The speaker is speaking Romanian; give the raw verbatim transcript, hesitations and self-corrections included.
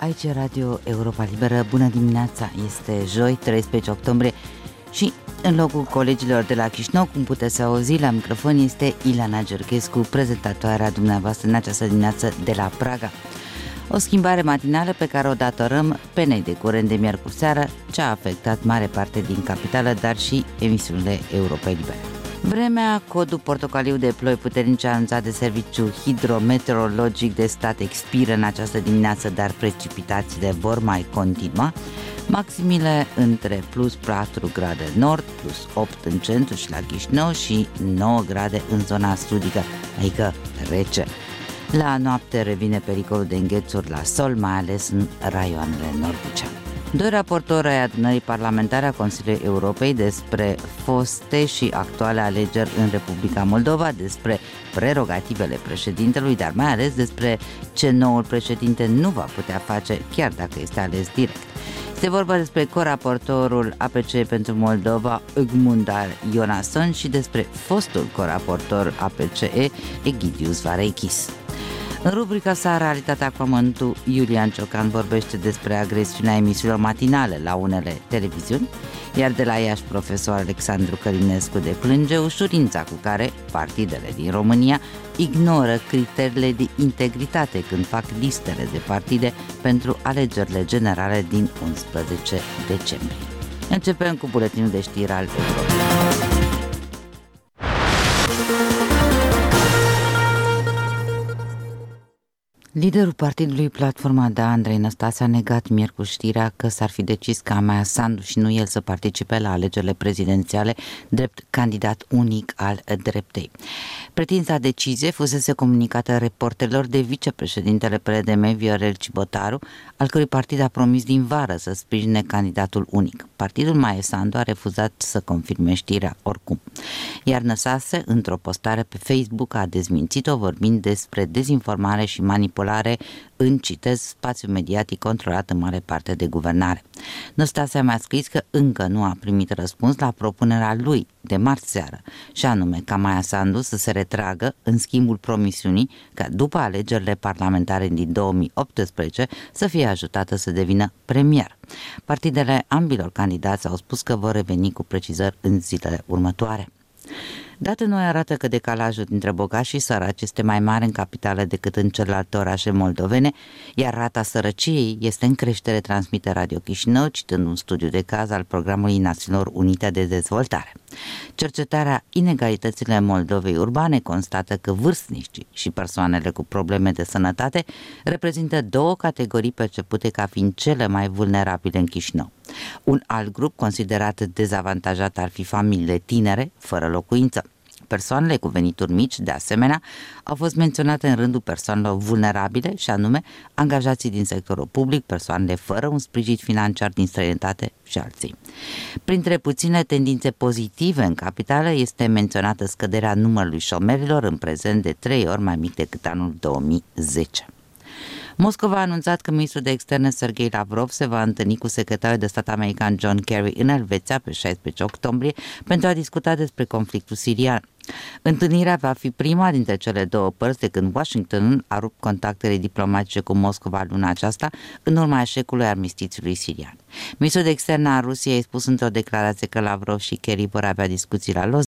aici e Radio Europa Liberă. Bună dimineața! Este joi, treisprezece octombrie și în locul colegilor de la Chișinău, cum puteți auzi, la microfon este Ilana Gerchescu, prezentatoarea dumneavoastră în această dimineață de la Praga. O schimbare matinală pe care o datorăm penei de curent de miercuri seară, ce a afectat mare parte din capitală, dar și emisiunile Europei Libere. Vremea, codul portocaliu de ploi puternice anunțat de Serviciul Hidrometeorologic de Stat expiră în această dimineață, dar precipitațiile vor mai continua. Maximile între plus patru grade nord, plus opt în centru și la Chișinău și nouă grade în zona sudică, adică rece. La noapte revine pericolul de înghețuri la sol, mai ales în raioanele nord-buceane. Doi raportori ai adunării parlamentare a Consiliului Europei despre foste și actuale alegeri în Republica Moldova, despre prerogativele președintelui, dar mai ales despre ce noul președinte nu va putea face, chiar dacă este ales direct. Este vorba despre coraportorul A P C pentru Moldova, Ögmundar Jónasson, și despre fostul coraportor A P C E, Egidius Vareikis. În rubrica sa Realitatea cu amănuntul, Iulian Ciocan vorbește despre agresiunea emisiilor matinale la unele televiziuni, iar de la Iași profesor Alexandru Călinescu deplânge ușurința cu care partidele din România ignoră criteriile de integritate când fac listele de partide pentru alegerile generale din unsprezece decembrie. Începem cu buletinul de știri al Europei. Liderul partidului Platforma Da, Andrei Năstase, a negat miercuri știrea că s-ar fi decis ca Maia Sandu și nu el să participe la alegerile prezidențiale drept candidat unic al dreptei. Pretința decizie fusese comunicată reporterilor de vicepreședintele P R D M, Viorel Cibotaru, al cărui partid a promis din vară să sprijine candidatul unic. Partidul Maia Sandu a refuzat să confirme știrea oricum. Iar Năstase, într-o postare pe Facebook, a dezmințit-o vorbind despre dezinformare și manipulare în, citez, spațiul mediatic controlat în mare parte de guvernare. Năstase a mai scris că încă nu a primit răspuns la propunerea lui de marți seară, și anume ca Maia Sandu să se retragă în schimbul promisiunii ca după alegerile parlamentare din două mii optsprezece să fie ajutată să devină premier. Partidele ambilor candidați au spus că vor reveni cu precizări în zilele următoare. Date noi arată că decalajul dintre bogați și săraci este mai mare în capitală decât în celelalte orașe moldovene, iar rata sărăciei este în creștere, transmite Radio Chișinău, citând un studiu de caz al Programului Națiunilor Unite de Dezvoltare. Cercetarea Inegalitățile Moldovei Urbane constată că vârstnicii și persoanele cu probleme de sănătate reprezintă două categorii percepute ca fiind cele mai vulnerabile în Chișinău. Un alt grup considerat dezavantajat ar fi familiile tinere, fără locuință. Persoanele cu venituri mici, de asemenea, au fost menționate în rândul persoanelor vulnerabile, și anume angajații din sectorul public, persoanele fără un sprijin financiar din străinătate și alții. Printre puține tendințe pozitive în capitală este menționată scăderea numărului șomerilor, în prezent de trei ori mai mic decât anul două mii zece. Moscova a anunțat că ministrul de externe Sergei Lavrov se va întâlni cu secretarul de stat american John Kerry în Elveția pe șaisprezece octombrie pentru a discuta despre conflictul sirian. Întâlnirea va fi prima dintre cele două părți de când Washingtonul a rupt contactele diplomatice cu Moscova luna aceasta în urma eșecului armistițiului sirian. Ministrul de externe a Rusiei a spus într-o declarație că Lavrov și Kerry vor avea discuții la Los